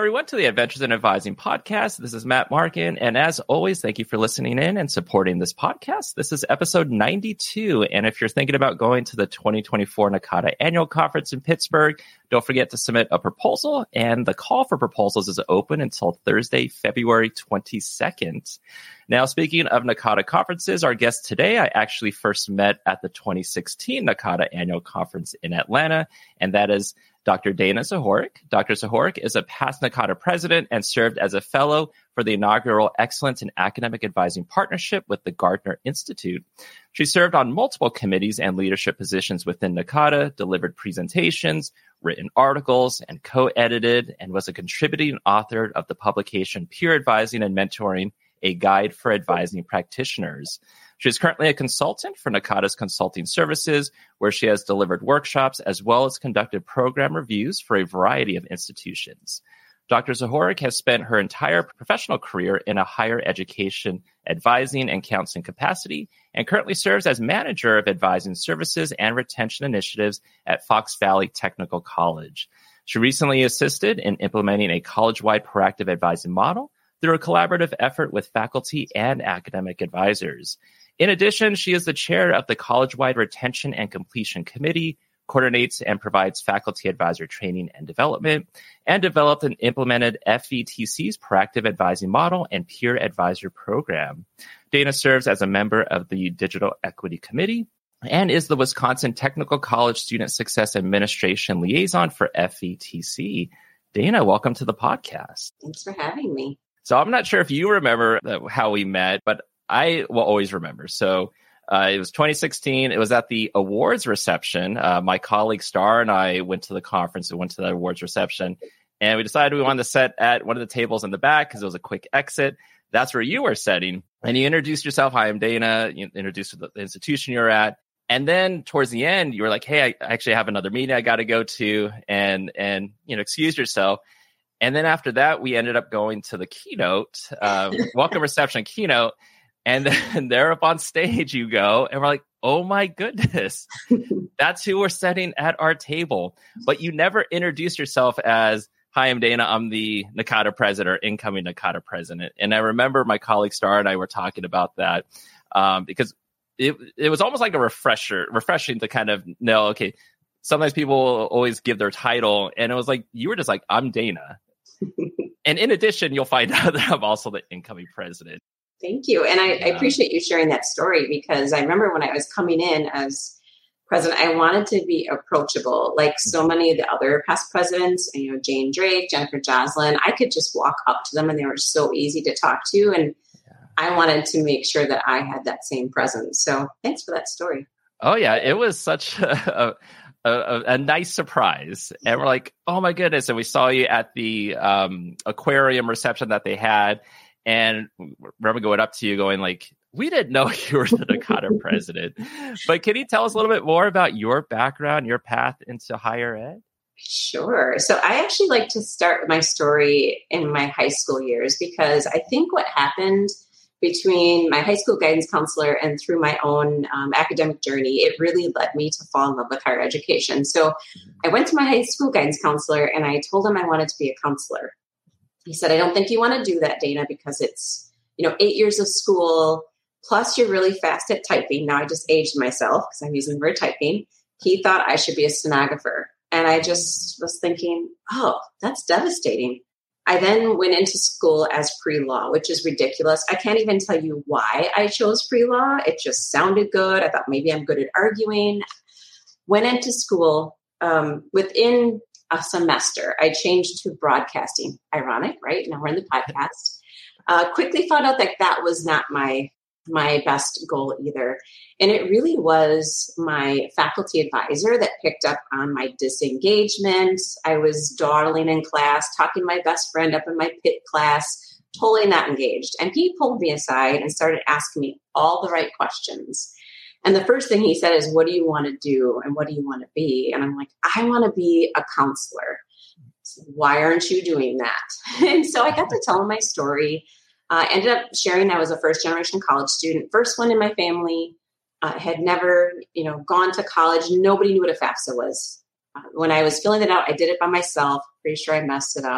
everyone, to the Adventures in Advising podcast. This is Matt Markin, and as always, thank you for listening in and supporting this podcast. This is episode 92, and if you're thinking about going to the 2024 NACADA Annual Conference in Pittsburgh, don't forget to submit a proposal, and the call for proposals is open until Thursday, February 22nd. Now, speaking of NACADA conferences, our guest today, I actually first met at the 2016 NACADA Annual Conference in Atlanta, and that is Dr. Dana Zahorik. Dr. Zahorik is a past NACADA president and served as a fellow for the inaugural Excellence in Academic Advising Partnership with the Gardner Institute. She served on multiple committees and leadership positions within NACADA, delivered presentations, written articles, and co-edited, and was a contributing author of the publication Peer Advising and Mentoring, a Guide for Advising Practitioners. She is currently a consultant for NACADA's consulting services, where she has delivered workshops as well as conducted program reviews for a variety of institutions. Dr. Zahorik has spent her entire professional career in a higher education advising and counseling capacity and currently serves as manager of advising services and retention initiatives at Fox Valley Technical College. She recently assisted in implementing a college-wide proactive advising model through a collaborative effort with faculty and academic advisors. In addition, she is the chair of the College-Wide Retention and Completion Committee, coordinates and provides faculty advisor training and development, and developed and implemented FVTC's proactive advising model and peer advisor program. Dana serves as a member of the Digital Equity Committee and is the Wisconsin Technical College Student Success Administration Liaison for FVTC. Dana, welcome to the podcast. Thanks for having me. So I'm not sure if you remember how we met, but I will always remember. So it was 2016. It was at the awards reception. My colleague Star and I went to the conference and went to the awards reception. And we decided we wanted to sit at one of the tables in the back because it was a quick exit. That's where you were sitting. And you introduced yourself. Hi, I'm Dana. You introduced the institution you're at. And then towards the end, you were like, hey, I actually have another meeting I got to go to and excuse yourself. And then after that, we ended up going to the keynote, welcome reception keynote. And then there up on stage you go. And we're like, oh, my goodness, that's who we're sitting at our table. But you never introduced yourself as, hi, I'm Dana. I'm the NACADA president or incoming NACADA president. And I remember my colleague Star and I were talking about that because it was almost like a refreshing to kind of know, okay, sometimes people always give their title. And it was like, you were just like, I'm Dana. And in addition, you'll find out that I'm also the incoming president. Thank you. And I appreciate you sharing that story because I remember when I was coming in as president, I wanted to be approachable. Like so many of the other past presidents, Jane Drake, Jennifer Joslin, I could just walk up to them and they were so easy to talk to. And I wanted to make sure that I had that same presence. So thanks for that story. Oh, yeah. It was such a nice surprise. And we're like, oh, my goodness. And we saw you at the aquarium reception that they had. And remember going up to you going like, we didn't know you were the NACADA president. But can you tell us a little bit more about your background, your path into higher ed? Sure. So I actually like to start my story in my high school years because I think what happened between my high school guidance counselor and through my own academic journey, it really led me to fall in love with higher education. So I went to my high school guidance counselor and I told him I wanted to be a counselor. He said, I don't think you want to do that, Dana, because it's, 8 years of school, plus you're really fast at typing. Now I just aged myself because I'm using the word typing. He thought I should be a stenographer. And I just was thinking, oh, that's devastating. I then went into school as pre-law, which is ridiculous. I can't even tell you why I chose pre-law. It just sounded good. I thought maybe I'm good at arguing. Went into school within a semester. I changed to broadcasting. Ironic, right? Now we're in the podcast. Quickly found out that was not my best goal either. And it really was my faculty advisor that picked up on my disengagement. I was dawdling in class, talking to my best friend up in my pit class, totally not engaged. And he pulled me aside and started asking me all the right questions. And the first thing he said is, what do you want to do? And what do you want to be? And I'm like, I want to be a counselor. So why aren't you doing that? And so I got to tell him my story. Ended up sharing I was a first generation college student, first one in my family, had never, gone to college. Nobody knew what a FAFSA was. When I was filling it out, I did it by myself. Pretty sure I messed it up.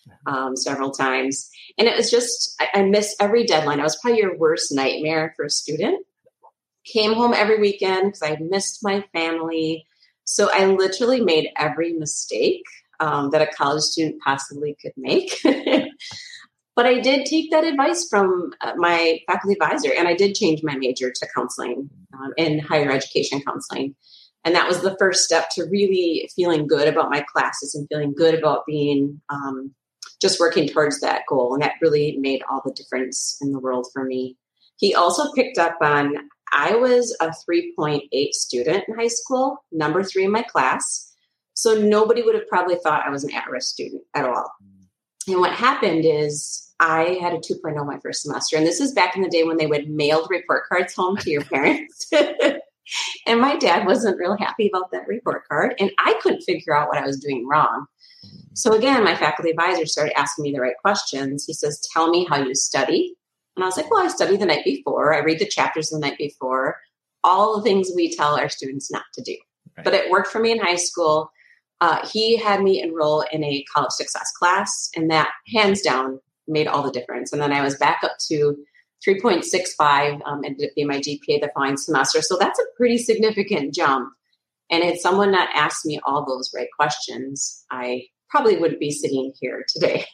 several times. And it was just, I missed every deadline. I was probably your worst nightmare for a student. Came home every weekend because I missed my family. So I literally made every mistake that a college student possibly could make. But I did take that advice from my faculty advisor, and I did change my major to counseling in higher education counseling. And that was the first step to really feeling good about my classes and feeling good about being just working towards that goal. And that really made all the difference in the world for me. He also picked up on, I was a 3.8 student in high school, number 3 in my class. So nobody would have probably thought I was an at-risk student at all. And what happened is I had a 2.0 my first semester. And this is back in the day when they would mail the report cards home to your parents. And my dad wasn't real happy about that report card. And I couldn't figure out what I was doing wrong. So again, my faculty advisor started asking me the right questions. He says, tell me how you study. And I was like, well, I study the night before. I read the chapters the night before. All the things we tell our students not to do. Right. But it worked for me in high school. He had me enroll in a college success class, and that hands down made all the difference. And then I was back up to 3.65 ended up being my GPA the following semester. So that's a pretty significant jump. And had someone not asked me all those right questions, I probably wouldn't be sitting here today.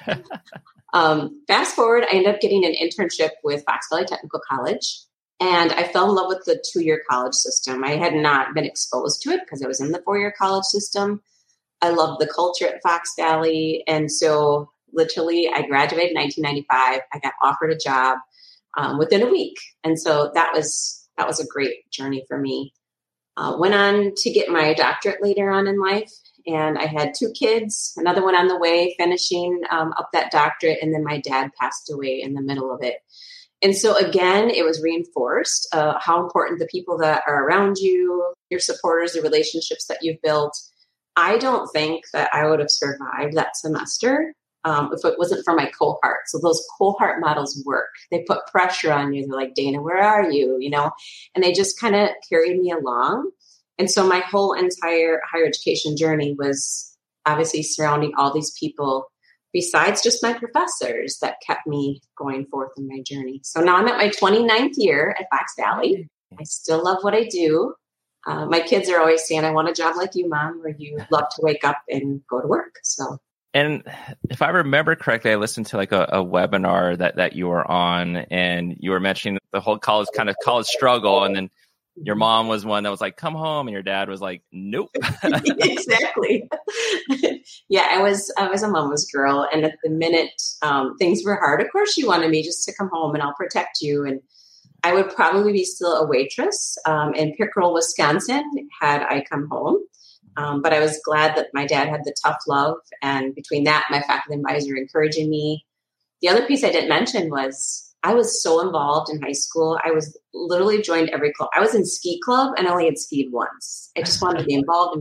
Fast forward, I ended up getting an internship with Fox Valley Technical College. And I fell in love with the 2-year college system. I had not been exposed to it because I was in the 4-year college system. I loved the culture at Fox Valley. And so literally I graduated in 1995. I got offered a job within a week. And so that was a great journey for me. Went on to get my doctorate later on in life. And I had 2 kids, another one on the way, finishing up that doctorate. And then my dad passed away in the middle of it. And so again, it was reinforced how important the people that are around you, your supporters, the relationships that you've built. I don't think that I would have survived that semester if it wasn't for my cohort. So those cohort models work. They put pressure on you. They're like, Dana, where are you? And they just kind of carried me along. And so my whole entire higher education journey was obviously surrounding all these people besides just my professors that kept me going forth in my journey. So now I'm at my 29th year at Fox Valley. I still love what I do. My kids are always saying, I want a job like you, Mom, where you love to wake up and go to work. And if I remember correctly, I listened to like a webinar that you were on, and you were mentioning the whole college struggle. And then your mom was one that was like, come home. And your dad was like, nope. Exactly. Yeah, I was a mama's girl. And at the minute things were hard, of course, she wanted me just to come home and I'll protect you. And I would probably be still a waitress in Pickerel, Wisconsin, had I come home. But I was glad that my dad had the tough love. And between that, my faculty advisor encouraging me. The other piece I didn't mention was I was so involved in high school. I was literally joined every club. I was in ski club and I only had skied once. I just wanted to be involved.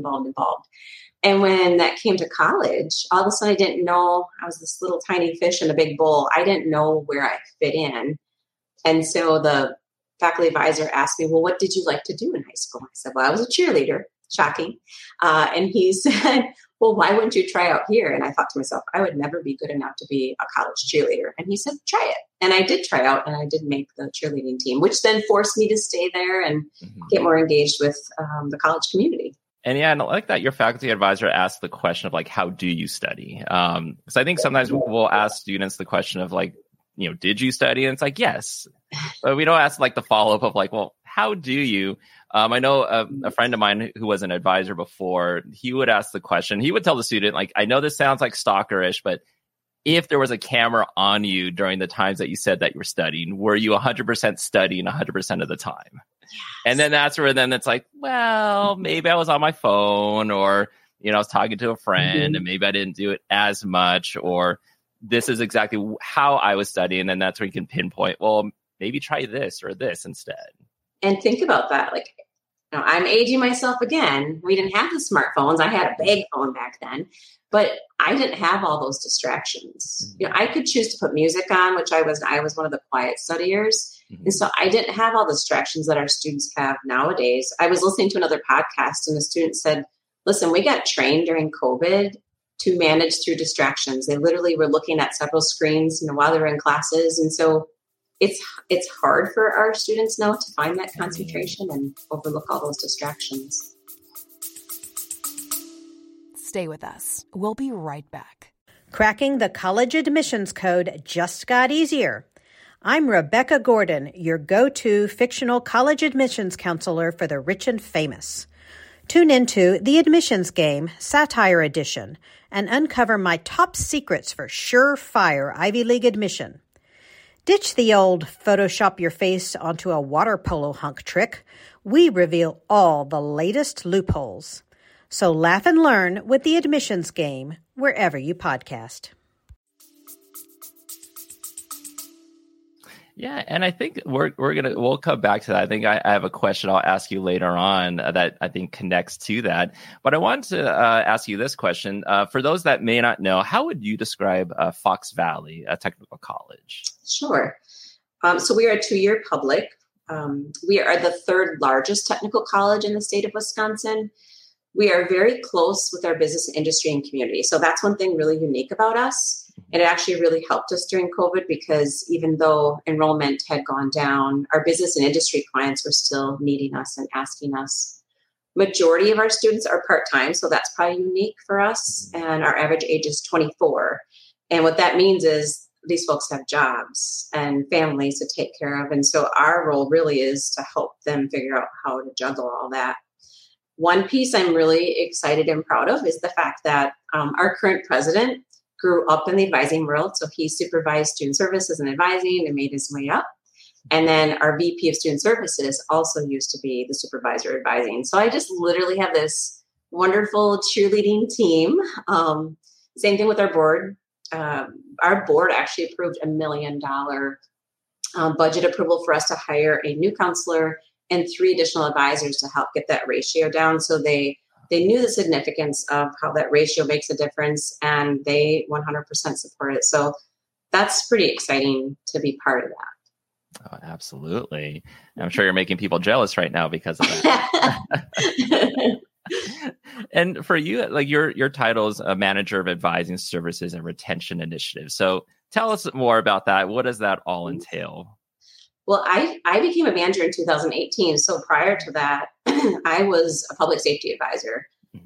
And when that came to college, all of a sudden I didn't know. I was this little tiny fish in a big bowl. I didn't know where I fit in. And so the faculty advisor asked me, well, what did you like to do in high school? I said, well, I was a cheerleader. Shocking. And he said, well, why wouldn't you try out here? And I thought to myself, I would never be good enough to be a college cheerleader. And he said, try it. And I did try out and I did make the cheerleading team, which then forced me to stay there and get more engaged with the college community. And yeah, and I like that your faculty advisor asked the question of like, how do you study? Because I think sometimes we'll ask students the question of like, did you study? And it's like, yes. But we don't ask like the follow-up of like, well, how do you? I know a friend of mine who was an advisor before, he would ask the question, he would tell the student, like, I know this sounds like stalkerish, but if there was a camera on you during the times that you said that you were studying, were you 100% studying 100% of the time? Yes. And then that's where then it's like, well, maybe I was on my phone or, I was talking to a friend and maybe I didn't do it as much, or this is exactly how I was studying. And that's where you can pinpoint, well, maybe try this or this instead. And think about that. Like, I'm aging myself again. We didn't have the smartphones. I had a bag phone back then, but I didn't have all those distractions. I could choose to put music on, which I was one of the quiet studiers. And so I didn't have all the distractions that our students have nowadays. I was listening to another podcast and the student said, listen, we got trained during COVID to manage through distractions. They literally were looking at several screens, while they were in classes. And so it's hard for our students now to find that concentration and overlook all those distractions. Stay with us. We'll be right back. Cracking the college admissions code just got easier. I'm Rebecca Gordon, your go-to fictional college admissions counselor for the rich and famous. Tune into The Admissions Game, Satire Edition, and uncover my top secrets for surefire Ivy League admission. Ditch the old Photoshop your face onto a water polo hunk trick. We reveal all the latest loopholes. So laugh and learn with The Admissions Game, wherever you podcast. Yeah, and I think we'll come back to that. I think I have a question I'll ask you later on that I think connects to that. But I want to ask you this question. For those that may not know, how would you describe Fox Valley Technical College? Sure. So we are a 2-year public. We are the third largest technical college in the state of Wisconsin. We are very close with our business, industry, and community. So that's one thing really unique about us. And it actually really helped us during COVID because even though enrollment had gone down, our business and industry clients were still needing us and asking us. Majority of our students are part-time, so that's probably unique for us. And our average age is 24. And what that means is these folks have jobs and families to take care of. And so our role really is to help them figure out how to juggle all that. One piece I'm really excited and proud of is the fact that our current president grew up in the advising world. So he supervised student services and advising and made his way up. And then our VP of student services also used to be the supervisor advising. So I just literally have this wonderful cheerleading team. Same thing with our board. Our board actually approved $1 million budget approval for us to hire a new counselor and 3 additional advisors to help get that ratio down. So they knew the significance of how that ratio makes a difference, and they 100% support it. So that's pretty exciting to be part of that. Oh, absolutely. I'm sure you're making people jealous right now because of that. And for you, like your title is a manager of advising services and retention initiatives. So tell us more about that. What does that all entail? Well, I became a manager in 2018. So prior to that, I was a public safety advisor.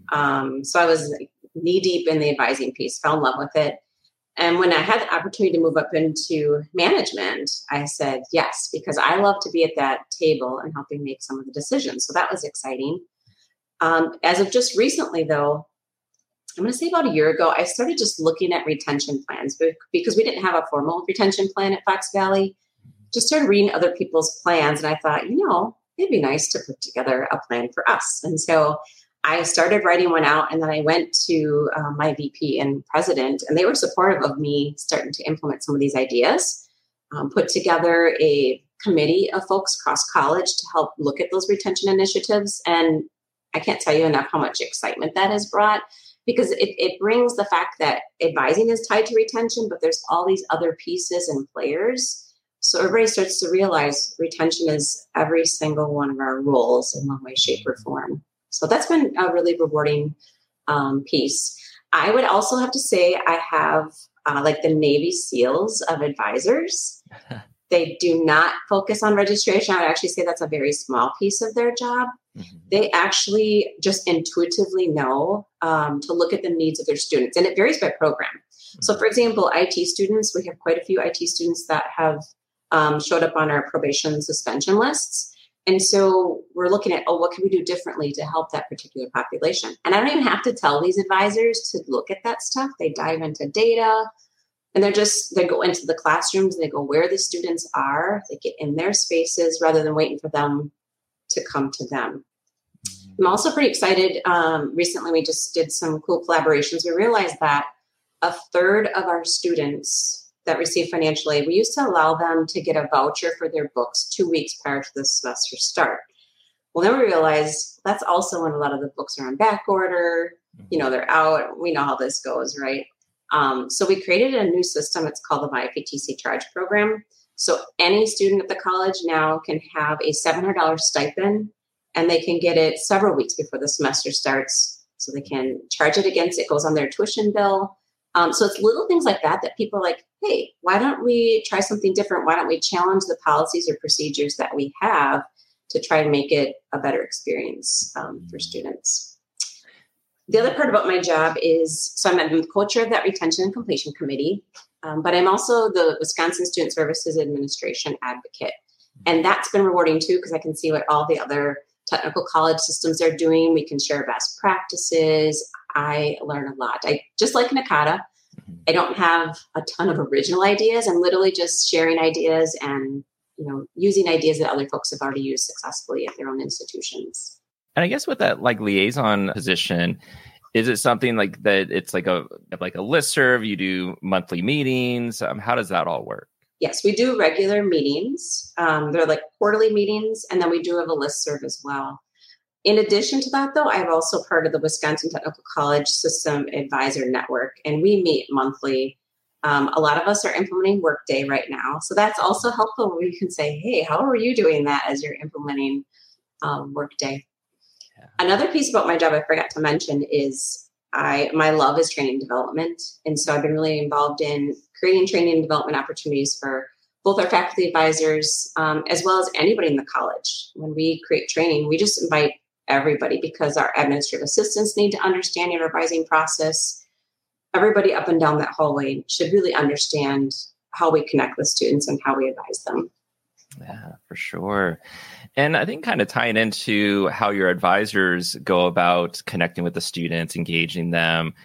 So I was knee deep in the advising piece, fell in love with it. And when I had the opportunity to move up into management, I said yes, because I love to be at that table and helping make some of the decisions. So that was exciting. As of just recently, though, I'm going to say about a year ago, I started just looking at retention plans because we didn't have a formal retention plan at Fox Valley. Just started reading other people's plans. And I thought, it'd be nice to put together a plan for us. And so I started writing one out, and then I went to my VP and president, and they were supportive of me starting to implement some of these ideas, put together a committee of folks across college to help look at those retention initiatives. And I can't tell you enough how much excitement that has brought, because it brings the fact that advising is tied to retention, but there's all these other pieces and players. So everybody starts to realize retention is every single one of our roles in one way, shape, or form. So that's been a really rewarding piece. I would also have to say I have like the Navy SEALs of advisors. They do not focus on registration. I would actually say that's a very small piece of their job. Mm-hmm. They actually just intuitively know to look at the needs of their students. And it varies by program. Mm-hmm. So for example, IT students, we have quite a few IT students that have showed up on our probation suspension lists. And so we're looking at, what can we do differently to help that particular population? And I don't even have to tell these advisors to look at that stuff. They dive into data, and they go into the classrooms, and they go where the students are. They get in their spaces rather than waiting for them to come to them. I'm also pretty excited. Recently, we just did some cool collaborations. We realized that a third of our students that receive financial aid, we used to allow them to get a voucher for their books 2 weeks prior to the semester start. Well, then we realized that's also when a lot of the books are on back order. They're out. We know how this goes, right? So we created a new system. It's called the MyPTC Charge Program. So any student at the college now can have a $700 stipend, and they can get it several weeks before the semester starts. So they can charge it against it, goes on their tuition bill. So it's little things like that people are like, hey, why don't we try something different? Why don't we challenge the policies or procedures that we have to try and make it a better experience for students? The other part about my job is, so I'm the co-chair of that retention and completion committee, but I'm also the Wisconsin Student Services Administration advocate. And that's been rewarding too, because I can see what all the other technical college systems are doing. We can share best practices. I learn a lot. I just like NACADA. I don't have a ton of original ideas. I'm literally just sharing ideas and, using ideas that other folks have already used successfully at their own institutions. And I guess with that liaison position, is it something like that? It's like a listserv. You do monthly meetings. How does that all work? Yes, we do regular meetings. They're like quarterly meetings, and then we do have a listserv as well. In addition to that, though, I'm also part of the Wisconsin Technical College System Advisor Network, and we meet monthly. A lot of us are implementing Workday right now, so that's also helpful where you can say, hey, how are you doing that as you're implementing Workday? Yeah. Another piece about my job I forgot to mention is my love is training and development, and so I've been really involved in creating training and development opportunities for both our faculty advisors as well as anybody in the college. When we create training, we just invite everybody because our administrative assistants need to understand your advising process. Everybody up and down that hallway should really understand how we connect with students and how we advise them. Yeah, for sure. And I think kind of tying into how your advisors go about connecting with the students, engaging them,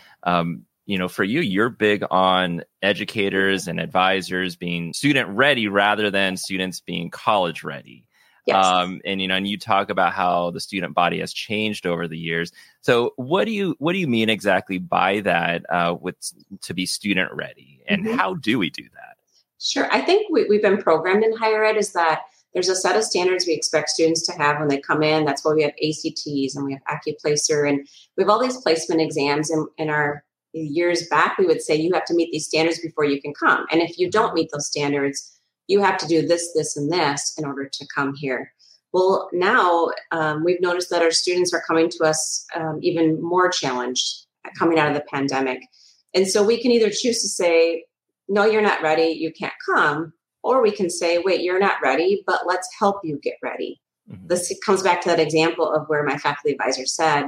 for you, you're big on educators and advisors being student ready rather than students being college ready. Yes. And you talk about how the student body has changed over the years. So what do you mean exactly by that to be student ready? And how do we do that? Sure. I think we've been programmed in higher ed is that there's a set of standards we expect students to have when they come in. That's why we have ACTs and we have AccuPlacer and we have all these placement exams. In our years back, we would say you have to meet these standards before you can come. And if you don't meet those standards, you have to do this, this, and this in order to come here. Well, now we've noticed that our students are coming to us even more challenged coming out of the pandemic. And so we can either choose to say, no, you're not ready, you can't come. Or we can say, wait, you're not ready, but let's help you get ready. Mm-hmm. This comes back to that example of where my faculty advisor said,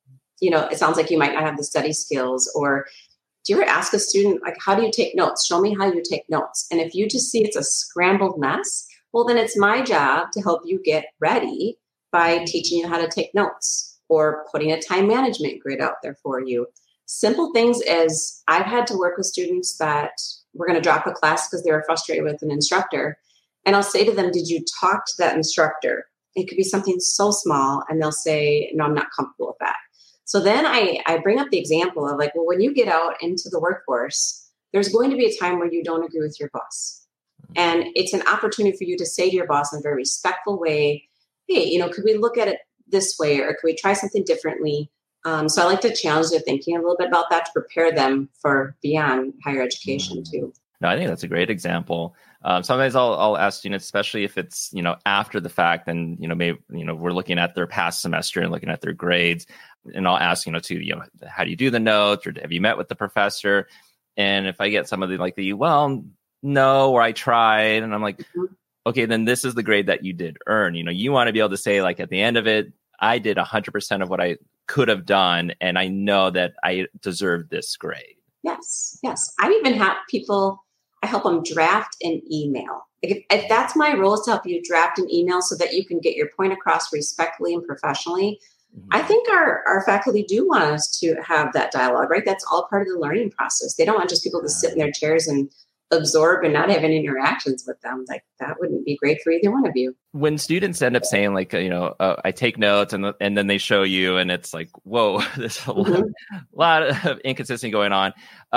it sounds like you might not have the study skills. Or do you ever ask a student, like, how do you take notes? Show me how you take notes. And if you just see it's a scrambled mess, well, then it's my job to help you get ready by teaching you how to take notes or putting a time management grid out there for you. Simple things as I've had to work with students that were going to drop a class because they were frustrated with an instructor. And I'll say to them, did you talk to that instructor? It could be something so small. And they'll say, no, I'm not comfortable with that. So then I bring up the example of like, well, when you get out into the workforce, there's going to be a time where you don't agree with your boss. And it's an opportunity for you to say to your boss in a very respectful way, hey, could we look at it this way? Or could we try something differently? So I like to challenge their thinking a little bit about that to prepare them for beyond higher education too. No, I think that's a great example. Sometimes I'll ask students, especially if it's, after the fact and, maybe, we're looking at their past semester and looking at their grades. And I'll ask, how do you do the notes or have you met with the professor? And if I get somebody like well, no, or I tried, and I'm like, okay, then this is the grade that you did earn. You want to be able to say like at the end of it, I did 100% of what I could have done. And I know that I deserve this grade. Yes. I even have people, I help them draft an email. If that's my role, is to help you draft an email so that you can get your point across respectfully and professionally. Mm-hmm. I think our faculty do want us to have that dialogue, right? That's all part of the learning process. They don't want just people to sit in their chairs and absorb and not have any interactions with them. Like that wouldn't be great for either one of you. When students end up saying like, I take notes and then they show you and it's like, whoa, there's a lot of inconsistency going on.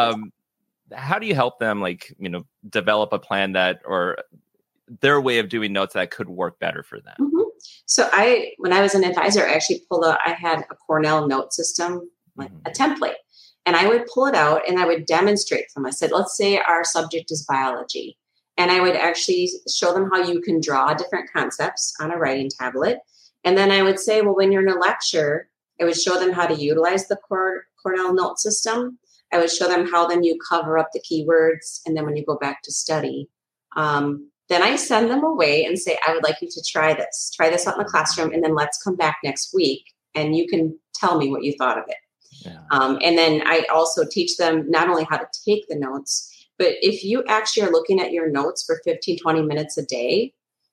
How do you help them develop a plan that or their way of doing notes that could work better for them? Mm-hmm. So when I was an advisor, I actually I had a Cornell note system, like a template. And I would pull it out and I would demonstrate to them. I said, let's say our subject is biology. And I would actually show them how you can draw different concepts on a writing tablet. And then I would say, well, when you're in a lecture, I would show them how to utilize the Cornell note system. I would show them how then you cover up the keywords. And then when you go back to study, then I send them away and say, I would like you to try this out in the classroom. And then let's come back next week and you can tell me what you thought of it. Yeah. And then I also teach them not only how to take the notes, but if you actually are looking at your notes for 15, 20 minutes a day,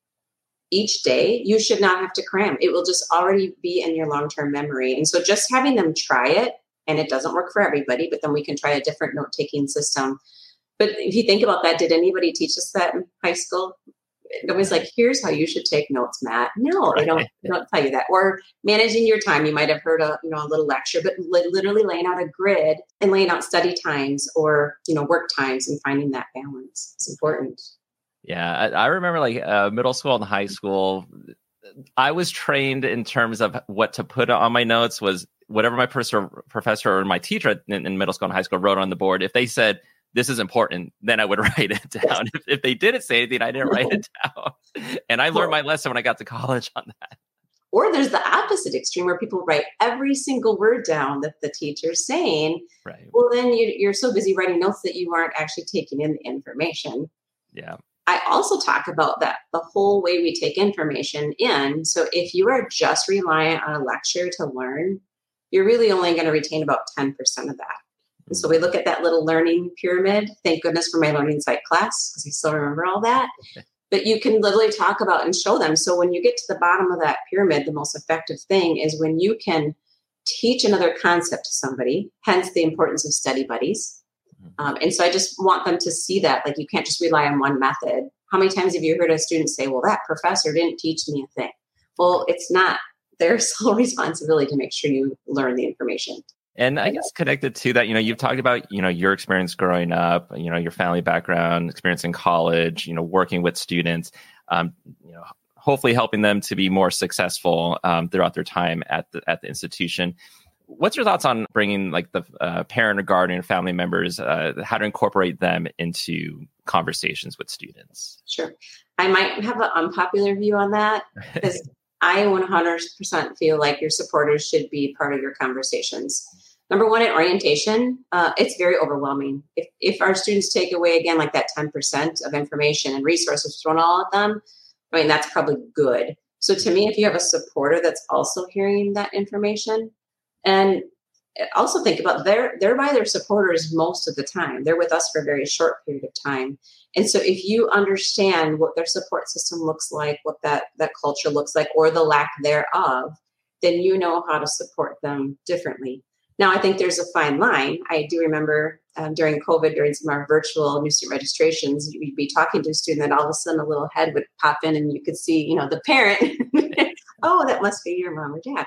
each day, you should not have to cram. It will just already be in your long-term memory. And so just having them try it, and it doesn't work for everybody, but then we can try a different note-taking system. But if you think about that, did anybody teach us that in high school? Nobody's like, here's how you should take notes, Matt. No, they don't tell you that. Or managing your time. You might have heard a little lecture, but literally laying out a grid and laying out study times or, work times and finding that balance. It's important. Yeah, I remember middle school and high school, I was trained in terms of what to put on my notes was whatever my professor or my teacher in middle school and high school wrote on the board. If they said, this is important, then I would write it down. If they didn't say anything, I didn't write it down. And I learned my lesson when I got to college on that. Or there's the opposite extreme where people write every single word down that the teacher's saying. Right. Well, then you're so busy writing notes that you aren't actually taking in the information. Yeah. I also talk about that, the whole way we take information in. So if you are just reliant on a lecture to learn, you're really only going to retain about 10% of that. And so we look at that little learning pyramid. Thank goodness for my Learning Site class, because I still remember all that. But you can literally talk about and show them. So when you get to the bottom of that pyramid, the most effective thing is when you can teach another concept to somebody, hence the importance of study buddies. And so I just want them to see that, you can't just rely on one method. How many times have you heard a student say, well, that professor didn't teach me a thing? Well, it's not their sole responsibility to make sure you learn the information. And I guess connected to that, you've talked about, your experience growing up, your family background, experience in college, working with students, hopefully helping them to be more successful throughout their time at the institution. What's your thoughts on bringing the parent or guardian or family members, how to incorporate them into conversations with students? Sure. I might have an unpopular view on that because I 100% feel like your supporters should be part of your conversations. Number one, at orientation, it's very overwhelming. If our students take away, again, that 10% of information and resources thrown all at them, that's probably good. So to me, if you have a supporter that's also hearing that information, and also think about they're by their supporters most of the time. They're with us for a very short period of time. And so if you understand what their support system looks like, what that culture looks like, or the lack thereof, then you know how to support them differently. Now, I think there's a fine line. I do remember during COVID, during some of our virtual new student registrations, you'd be talking to a student and all of a sudden a little head would pop in and you could see, the parent. Oh, that must be your mom or dad.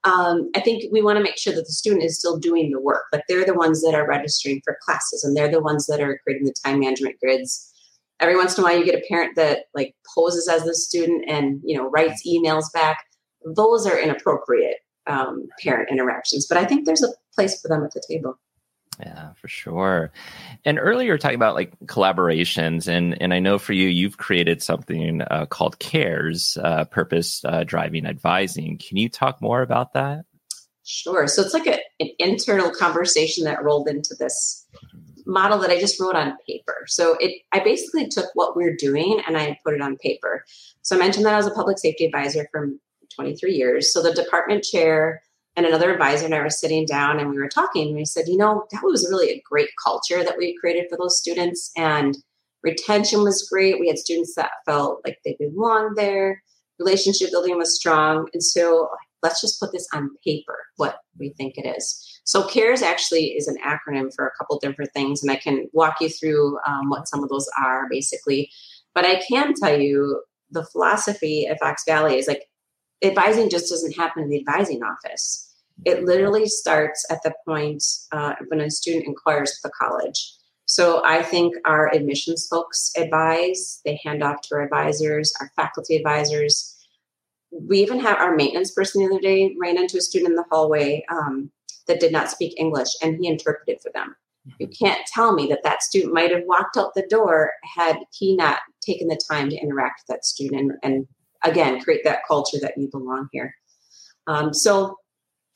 I think we want to make sure that the student is still doing the work. They're the ones that are registering for classes and they're the ones that are creating the time management grids. Every once in a while, you get a parent that poses as the student and, writes emails back. Those are inappropriate parent interactions, but I think there's a place for them at the table. Yeah, for sure. And earlier you were talking about collaborations, and I know for you, you've created something called CARES, Purpose Driving Advising. Can you talk more about that? Sure. So it's an internal conversation that rolled into this model that I just wrote on paper. So I basically took what we're doing and I put it on paper. So I mentioned that I was a public safety advisor for 23 years. So the department chair and another advisor and I were sitting down and we were talking and we said, that was really a great culture that we created for those students and retention was great. We had students that felt like they belonged there. Relationship building was strong. And so let's just put this on paper, what we think it is. So CARES actually is an acronym for a couple different things. And I can walk you through what some of those are basically. But I can tell you the philosophy at Fox Valley is advising just doesn't happen in the advising office. It literally starts at the point when a student inquires at the college. So I think our admissions folks advise, they hand off to our advisors, our faculty advisors. We even have our maintenance person the other day ran into a student in the hallway that did not speak English and he interpreted for them. You can't tell me that student might have walked out the door had he not taken the time to interact with that student and again, create that culture that you belong here. So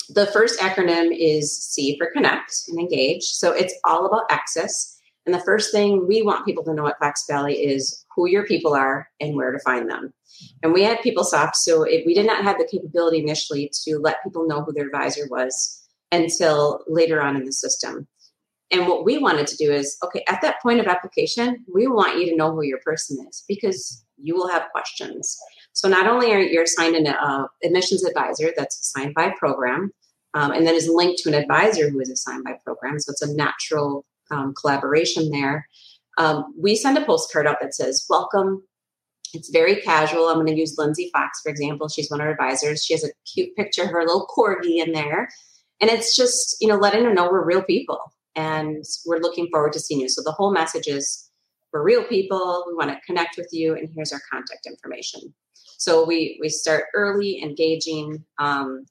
The first acronym is C for connect and engage. So it's all about access. And the first thing we want people to know at Fox Valley is who your people are and where to find them. And we had PeopleSoft, so we did not have the capability initially to let people know who their advisor was until later on in the system. And what we wanted to do is, okay, at that point of application, we want you to know who your person is because you will have questions. So not only are you assigned an admissions advisor that's assigned by program, and then is linked to an advisor who is assigned by program, so it's a natural collaboration there. We send a postcard out that says, welcome. It's very casual. I'm going to use Lindsay Fox, for example. She's one of our advisors. She has a cute picture of her little corgi in there. And it's just, letting her know we're real people and we're looking forward to seeing you. So the whole message is we're real people. We want to connect with you. And here's our contact information. So we start early, engaging. I'm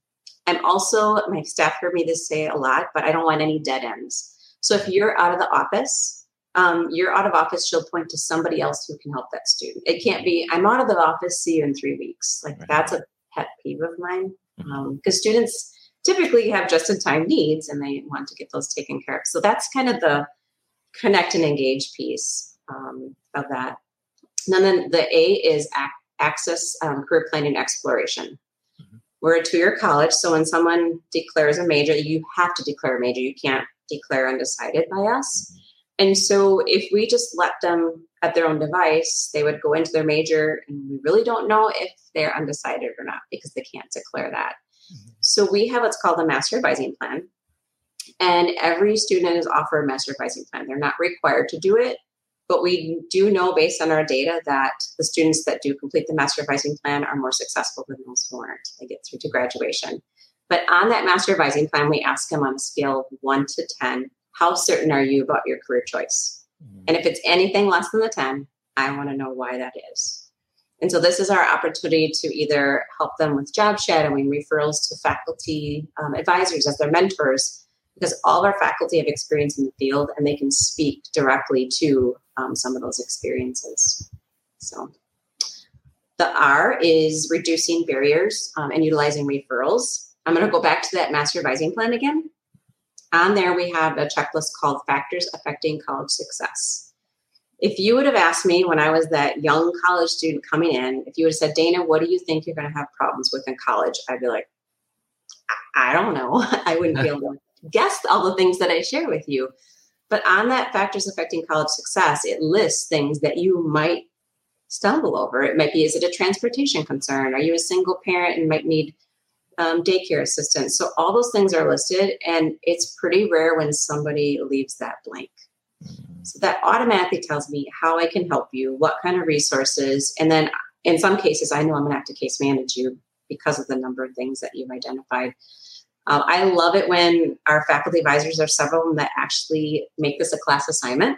also, my staff heard me this say a lot, but I don't want any dead ends. So if you're out of the office, your out of office should point to somebody else who can help that student. It can't be, I'm out of the office, see you in 3 weeks. Like that's a pet peeve of mine because students typically have just-in-time needs and they want to get those taken care of. So that's kind of the connect and engage piece of that. And then the A is access career planning exploration. We're a 2-year college, so when someone declares a major, you have to declare a major. You can't declare undecided by us. And so if we just let them at their own device, they would go into their major and we really don't know if they're undecided or not because they can't declare that. So we have what's called a master advising plan. And every student is offered a master advising plan. They're not required to do it, but we do know based on our data that the students that do complete the master advising plan are more successful than those who aren't. They get through to graduation. But on that master advising plan, we ask them on a scale of 1 to 10, how certain are you about your career choice? And if it's anything less than the 10, I want to know why that is. And so this is our opportunity to either help them with job shadowing, referrals to faculty advisors as their mentors, because all of our faculty have experience in the field and they can speak directly to some of those experiences. So the R is reducing barriers and utilizing referrals. I'm going to go back to that master advising plan again. On there, we have a checklist called Factors Affecting College Success. If you would have asked me when I was that young college student coming in, if you would have said, Dana, what do you think you're going to have problems with in college? I'd be like, I don't know. I wouldn't be able to guess all the things that I share with you. But on that Factors Affecting College Success, it lists things that you might stumble over. It might be, is it a transportation concern? Are you a single parent and might need daycare assistance? So all those things are listed, and it's pretty rare when somebody leaves that blank. So that automatically tells me how I can help you, what kind of resources, and then in some cases, I know I'm going to have to case manage you because of the number of things that you've identified. I love it when our faculty advisors are several of them that actually make this a class assignment.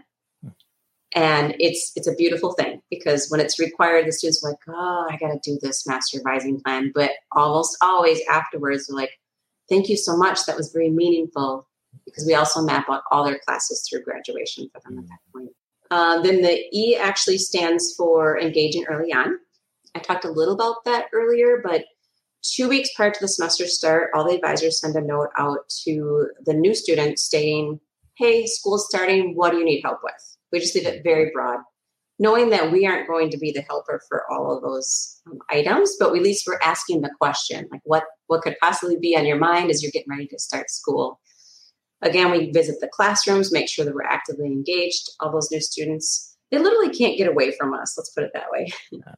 And it's a beautiful thing because when it's required, the students are like, oh, I got to do this master advising plan. But almost always afterwards, they're like, thank you so much. That was very meaningful because we also map out all their classes through graduation for them at that point. Then the E actually stands for engaging early on. I talked a little about that earlier, but 2 weeks prior to the semester start, all the advisors send a note out to the new student stating, hey, school's starting. What do you need help with? We just leave it very broad, knowing that we aren't going to be the helper for all of those items, but at least we're asking the question, like what could possibly be on your mind as you're getting ready to start school. Again, we visit the classrooms, make sure that we're actively engaged. All those new students, they literally can't get away from us. Let's put it that way.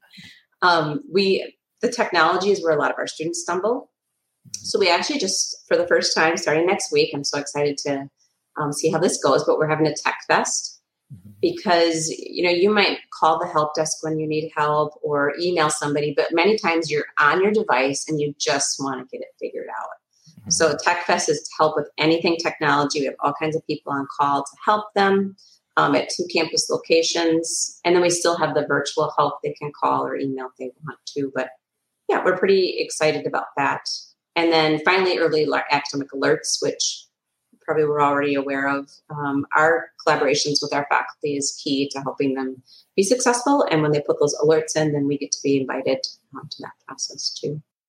The technology is where a lot of our students stumble. So we actually just, for the first time, starting next week, I'm so excited to see how this goes, but we're having a tech fest. Because, you might call the help desk when you need help or email somebody, but many times you're on your device and you just want to get it figured out. So Tech Fest is to help with anything technology. We have all kinds of people on call to help them at 2 campus locations. And then we still have the virtual help they can call or email if they want to. But yeah, we're pretty excited about that. And then finally, early academic alerts, which probably we're already aware of. Our collaborations with our faculty is key to helping them be successful. And when they put those alerts in, then we get to be invited to that process too.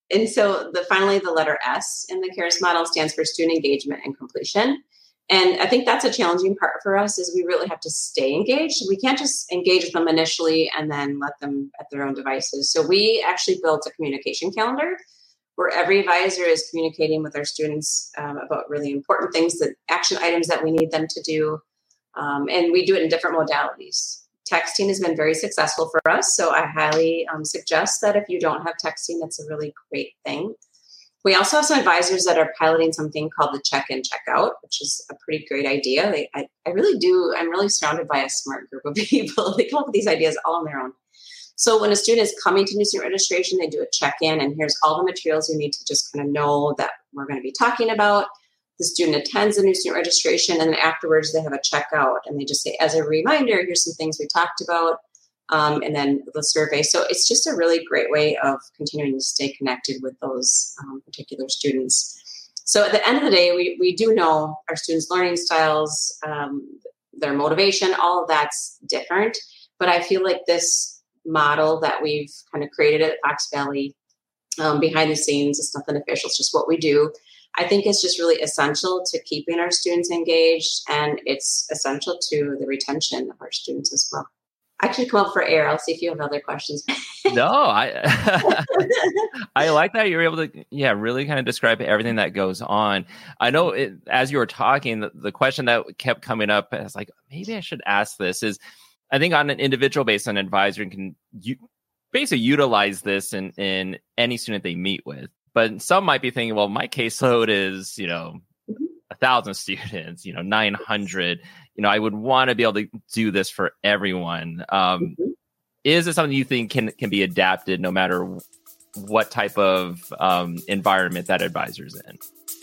And so finally, the letter S in the CARES model stands for student engagement and completion. And I think that's a challenging part for us is we really have to stay engaged. We can't just engage with them initially and then let them at their own devices. So we actually built a communication calendar where every advisor is communicating with our students about really important things, the action items that we need them to do. And we do it in different modalities. Texting has been very successful for us. So I highly suggest that if you don't have texting, it's a really great thing. We also have some advisors that are piloting something called the check-in, check-out, which is a pretty great idea. I really do. I'm really surrounded by a smart group of people. They come up with these ideas all on their own. So when a student is coming to new student registration, they do a check-in, and here's all the materials you need to just kind of know that we're going to be talking about. The student attends the new student registration, and then afterwards they have a checkout, and they just say, as a reminder, here's some things we talked about, and then the survey. So it's just a really great way of continuing to stay connected with those particular students. So at the end of the day, we do know our students' learning styles, their motivation, all of that's different. But I feel like this model that we've kind of created at Fox Valley behind the scenes, it's nothing official, it's just what we do. I think it's just really essential to keeping our students engaged, and it's essential to the retention of our students as well. I should come up for air. I'll see if you have other questions. No, I like that you're able to, really kind of describe everything that goes on. I know as you were talking, the question that kept coming up, I was like, maybe I should ask this is, I think on an individual basis, an advisor can basically utilize this in any student they meet with. But some might be thinking, well, my caseload is, 1,000 students, 900. I would want to be able to do this for everyone. Is it something you think can be adapted no matter what type of environment that advisor's in?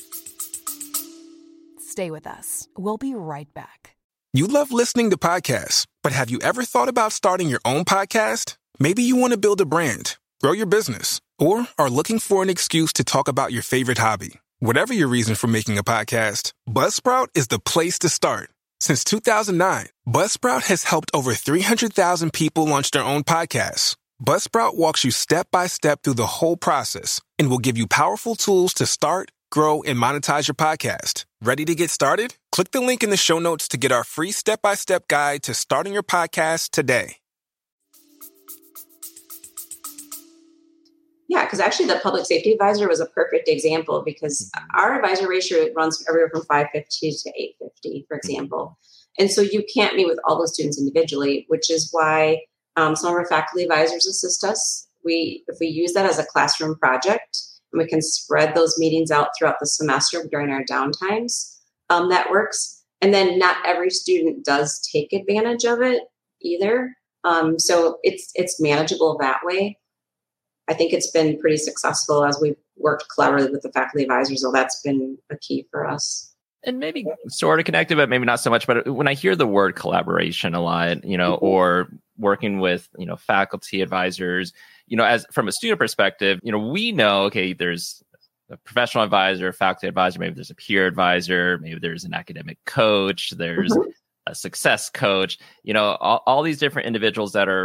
Stay with us. We'll be right back. You love listening to podcasts, but have you ever thought about starting your own podcast? Maybe you want to build a brand, grow your business, or are looking for an excuse to talk about your favorite hobby. Whatever your reason for making a podcast, Buzzsprout is the place to start. Since 2009, Buzzsprout has helped over 300,000 people launch their own podcasts. Buzzsprout walks you step by step through the whole process and will give you powerful tools to start, grow, and monetize your podcast. Ready to get started? Click the link in the show notes to get our free step-by-step guide to starting your podcast today. Yeah, because actually the public safety advisor was a perfect example because our advisor ratio runs everywhere from 550 to 850, for example. And so you can't meet with all those students individually, which is why some of our faculty advisors assist us. If we use that as a classroom project, and we can spread those meetings out throughout the semester during our downtimes, that works. And then not every student does take advantage of it either. So it's manageable that way. I think it's been pretty successful as we've worked cleverly with the faculty advisors. So that's been a key for us. And maybe sort of connected, but maybe not so much. But when I hear the word collaboration a lot, or working with, faculty advisors, as from a student perspective, we know, okay, there's a professional advisor, faculty advisor, maybe there's a peer advisor, maybe there's an academic coach, there's a success coach, all these different individuals that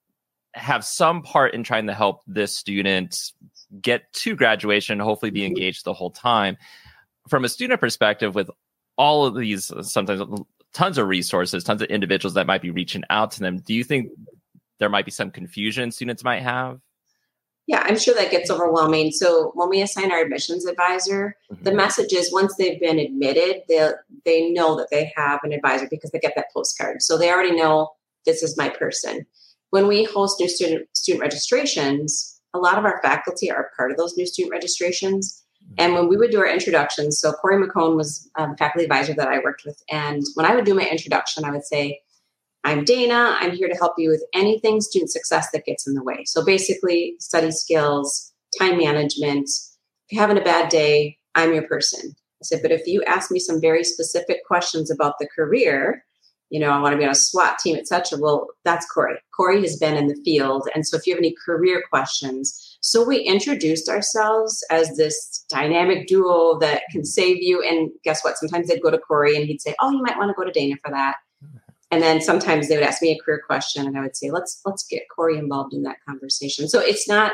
have some part in trying to help this student get to graduation, hopefully be engaged the whole time. From a student perspective, with all of these, sometimes tons of resources, tons of individuals that might be reaching out to them, do you think there might be some confusion students might have? Yeah, I'm sure that gets overwhelming. So when we assign our admissions advisor, the message is once they've been admitted, they know that they have an advisor because they get that postcard. So they already know this is my person. When we host new student registrations, a lot of our faculty are part of those new student registrations. And when we would do our introductions, so Corey McCone was the faculty advisor that I worked with. And when I would do my introduction, I would say, I'm Dana. I'm here to help you with anything student success that gets in the way. So basically study skills, time management. If you're having a bad day, I'm your person. I said, but if you ask me some very specific questions about the career, I want to be on a SWAT team, et cetera. Well, that's Corey. Corey has been in the field. And so if you have any career questions, so we introduced ourselves as this dynamic duo that can save you. And guess what? Sometimes they'd go to Corey and he'd say, oh, you might want to go to Dana for that. And then sometimes they would ask me a career question and I would say, let's get Corey involved in that conversation. So it's not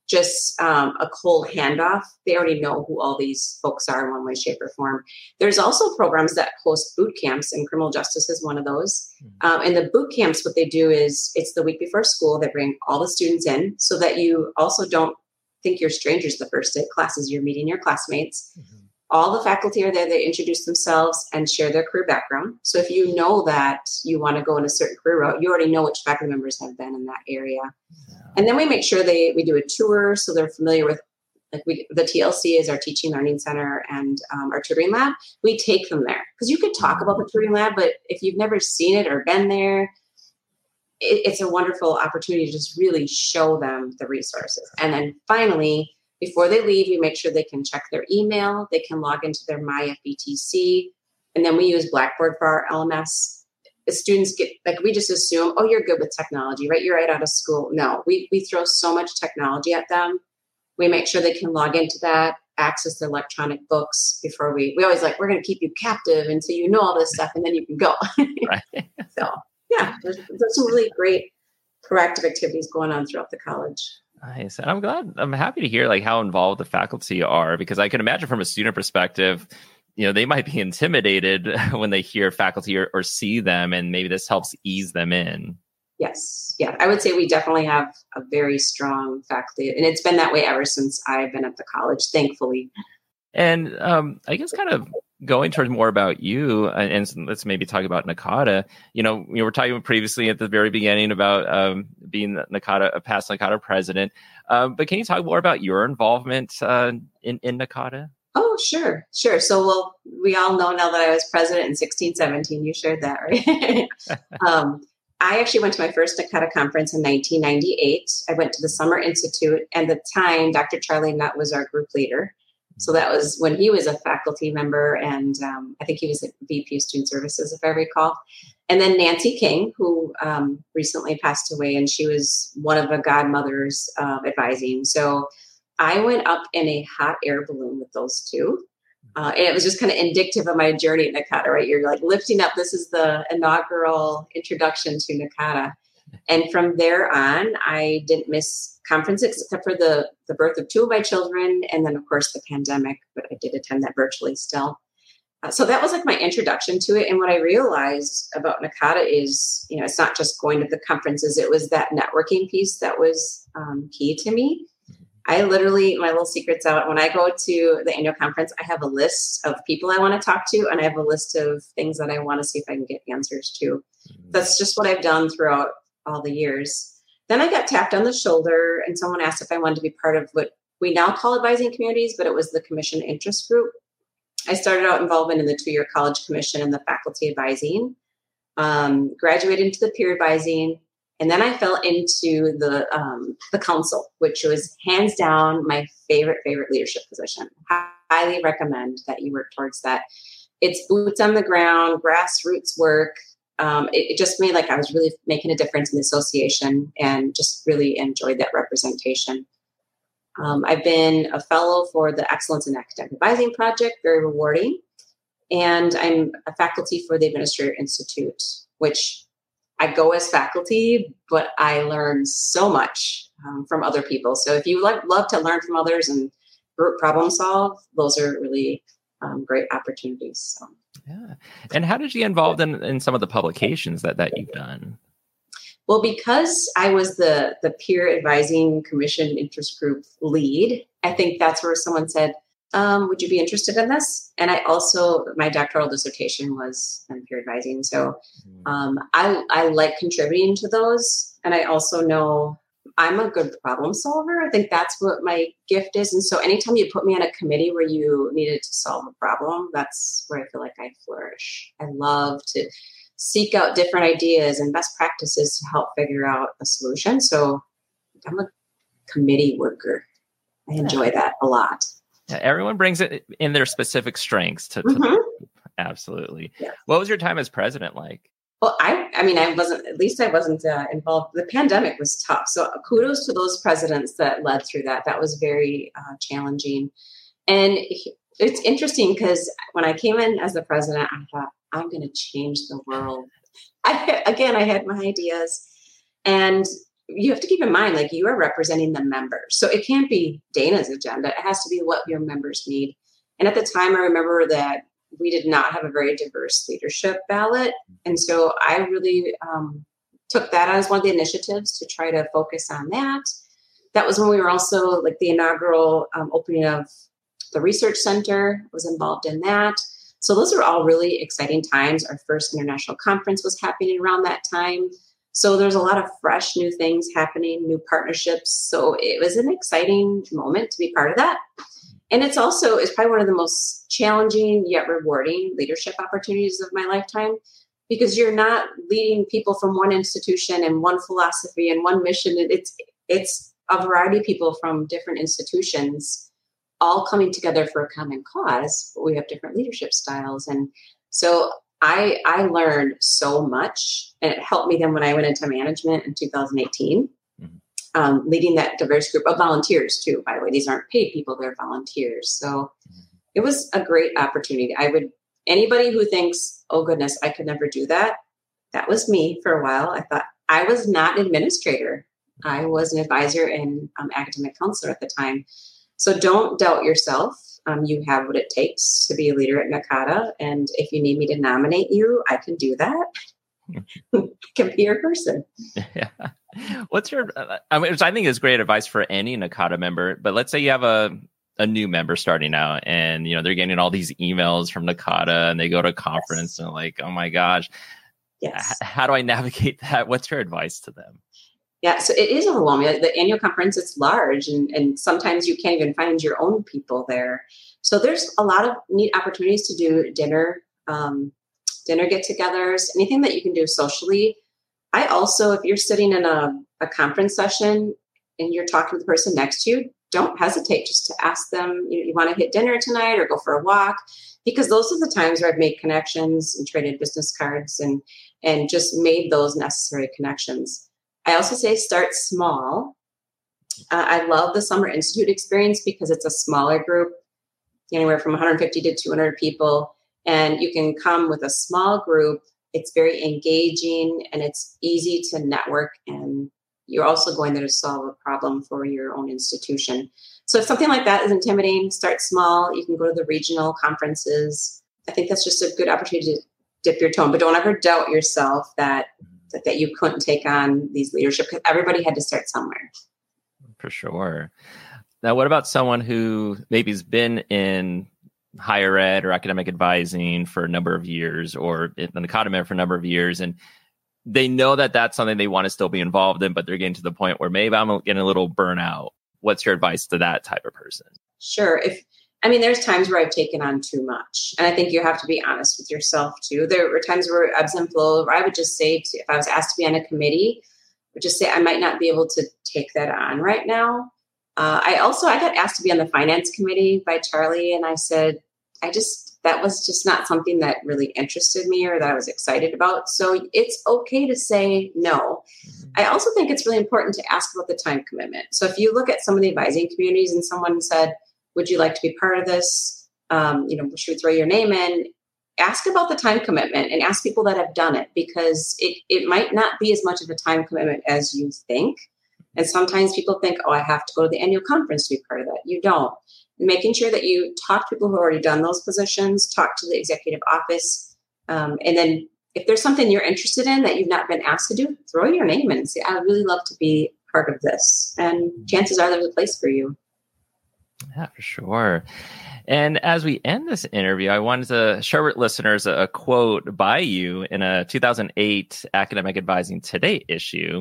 just a cold handoff. They already know who all these folks are in one way, shape, or form. There's also programs that host boot camps, and criminal justice is one of those. And the boot camps, what they do is it's the week before school. They bring all the students in so that you also don't think you're strangers the first day of classes. You're meeting your classmates. All the faculty are there. They introduce themselves and share their career background. So if you know that you want to go in a certain career route, you already know which faculty members have been in that area. And then we make sure we do a tour so they're familiar with, the TLC is our teaching learning center, and our tutoring lab. We take them there because you could talk about the tutoring lab, but if you've never seen it or been there, it's a wonderful opportunity to just really show them the resources. And then finally, before they leave, we make sure they can check their email, they can log into their MyFBTC, and then we use Blackboard for our LMS. The students get, we just assume, oh, you're good with technology, right? You're right out of school. No, we throw so much technology at them. We make sure they can log into that, access their electronic books before we always we're going to keep you captive until you know all this stuff, and then you can go. Right. So, yeah, there's some really great proactive activities going on throughout the college. Nice. And I'm happy to hear how involved the faculty are, because I can imagine from a student perspective, they might be intimidated when they hear faculty or see them, and maybe this helps ease them in. Yes. Yeah. I would say we definitely have a very strong faculty, and it's been that way ever since I've been at the college, thankfully. And I guess kind of going towards more about you, and let's maybe talk about NACADA. We were talking previously at the very beginning about being a past NACADA president. But can you talk more about your involvement in NACADA? Oh, sure. So, we all know now that I was president in 16-17. You shared that, right? I actually went to my first NACADA conference in 1998. I went to the Summer Institute, and at the time, Dr. Charlie Nutt was our group leader. So that was when he was a faculty member, and I think he was a VP of Student Services, if I recall. And then Nancy King, who recently passed away, and she was one of the godmothers of advising. So I went up in a hot air balloon with those two. And it was just kind of indicative of my journey at NACADA, right? You're lifting up. This is the inaugural introduction to NACADA. And from there on, I didn't miss conferences except for the birth of two of my children. And then, of course, the pandemic, but I did attend that virtually still. So that was my introduction to it. And what I realized about NACADA is, it's not just going to the conferences. It was that networking piece that was key to me. I literally, my little secret's out. When I go to the annual conference, I have a list of people I want to talk to, and I have a list of things that I want to see if I can get answers to. That's just what I've done throughout all the years. Then I got tapped on the shoulder, and someone asked if I wanted to be part of what we now call advising communities, but it was the commission interest group. I started out involvement in the 2-year college commission and the faculty advising, graduated into the peer advising, and then I fell into the council, which was hands down my favorite leadership position. Highly recommend that you work towards that. It's boots on the ground, grassroots work. It just made I was really making a difference in the association, and just really enjoyed that representation. I've been a fellow for the Excellence in Academic Advising Project, very rewarding. And I'm a faculty for the Administrator Institute, which I go as faculty, but I learn so much from other people. So if you love to learn from others and group problem solve, those are really great opportunities. So. Yeah. And how did you get involved in some of the publications that you've done? Well, because I was the peer advising commission interest group lead, I think that's where someone said, would you be interested in this? And I also, my doctoral dissertation was on peer advising. So I like contributing to those. And I also know I'm a good problem solver. I think that's what my gift is. And so anytime you put me on a committee where you needed to solve a problem, that's where I feel like I flourish. I love to seek out different ideas and best practices to help figure out a solution. So I'm a committee worker. I enjoy that a lot. Yeah, everyone brings it in their specific strengths to absolutely. Yeah. What was your time as president like? Well, I wasn't involved. The pandemic was tough. So kudos to those presidents that led through that. That was very challenging. And it's interesting because when I came in as the president, I thought, I'm going to change the world. I had my ideas. And you have to keep in mind, like, you are representing the members. So it can't be Dana's agenda. It has to be what your members need. And at the time, I remember that we did not have a very diverse leadership ballot. And so I really took that as one of the initiatives to try to focus on that. That was when we were also like the inaugural opening of the research center, was involved in that. So those are all really exciting times. Our first international conference was happening around that time. So there's a lot of fresh new things happening, new partnerships. So it was an exciting moment to be part of that. And it's probably one of the most challenging yet rewarding leadership opportunities of my lifetime, because you're not leading people from one institution and one philosophy and one mission. It's a variety of people from different institutions all coming together for a common cause, but we have different leadership styles. And so I learned so much, and it helped me then when I went into management in 2018, leading that diverse group of volunteers too. By the way, these aren't paid people, they're volunteers. So it was a great opportunity. Anybody who thinks, oh goodness, I could never do that. That was me for a while. I thought I was not an administrator. I was an advisor and academic counselor at the time. So don't doubt yourself. You have what it takes to be a leader at NACADA. And if you need me to nominate you, I can do that. Can be your person. Yeah. What's your, which I think is great advice for any NACADA member, but let's say you have a new member starting out and, they're getting all these emails from NACADA and they go to a conference and like, oh my gosh, how do I navigate that? What's your advice to them? Yeah, so it is overwhelming. The annual conference, it's large, and sometimes you can't even find your own people there. So there's a lot of neat opportunities to do dinner get-togethers, anything that you can do socially. I also, if you're sitting in a conference session and you're talking to the person next to you, don't hesitate just to ask them, you want to hit dinner tonight or go for a walk, because those are the times where I've made connections and traded business cards and just made those necessary connections. I also say start small. I love the Summer Institute experience because it's a smaller group, anywhere from 150 to 200 people. And you can come with a small group. It's very engaging and it's easy to network. And you're also going there to solve a problem for your own institution. So if something like that is intimidating, start small. You can go to the regional conferences. I think that's just a good opportunity to dip your toe in, but don't ever doubt yourself that you couldn't take on these leadership, because everybody had to start somewhere. For sure. Now, what about someone who maybe has been in higher ed or academic advising for a number of years, or in the NACADA for a number of years, and they know that that's something they want to still be involved in, but they're getting to the point where maybe I'm getting a little burnout. What's your advice to that type of person? Sure. There's times where I've taken on too much. And I think you have to be honest with yourself too. There were times where ebbs and flows, where I would just say, if I was asked to be on a committee, I would just say, I might not be able to take that on right now. I got asked to be on the finance committee by Charlie. And I said, that was just not something that really interested me or that I was excited about. So it's okay to say no. I also think it's really important to ask about the time commitment. So if you look at some of the advising communities and someone said, would you like to be part of this? Should we throw your name in? Ask about the time commitment and ask people that have done it, because it might not be as much of a time commitment as you think. And sometimes people think, I have to go to the annual conference to be part of that. You don't. Making sure that you talk to people who have already done those positions, talk to the executive office. And then if there's something you're interested in that you've not been asked to do, throw your name in and say, I would really love to be part of this. And chances are there's a place for you. Yeah, for sure. And as we end this interview, I wanted to share with listeners a quote by you in a 2008 Academic Advising Today issue.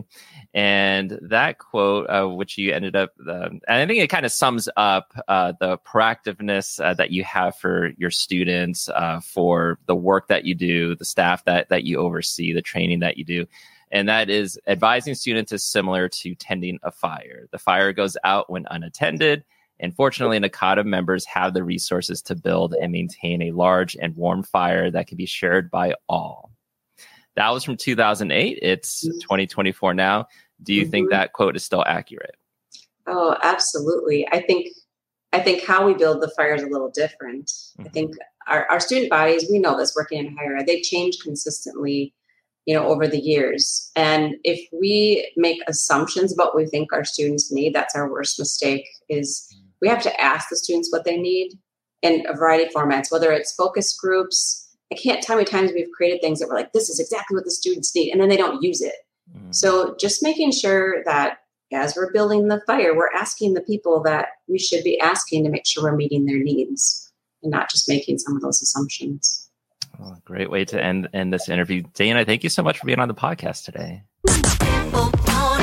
And that quote, which you ended up, and I think it kind of sums up the proactiveness that you have for your students, for the work that you do, the staff that you oversee, the training that you do. And that is, advising students is similar to tending a fire. The fire goes out when unattended. And fortunately, NACADA members have the resources to build and maintain a large and warm fire that can be shared by all. That was from 2008. It's 2024 now. Do you think that quote is still accurate? Oh, absolutely. I think how we build the fire is a little different. I think our student bodies, we know this working in higher ed, they change consistently. over the years. And if we make assumptions about what we think our students need, that's our worst mistake. Is we have to ask the students what they need in a variety of formats, whether it's focus groups. I can't tell how many times we've created things that we're like, this is exactly what the students need, and then they don't use it. So just making sure that as we're building the fire, we're asking the people that we should be asking to make sure we're meeting their needs and not just making some of those assumptions. Oh, great way to end this interview. Dana, thank you so much for being on the podcast today.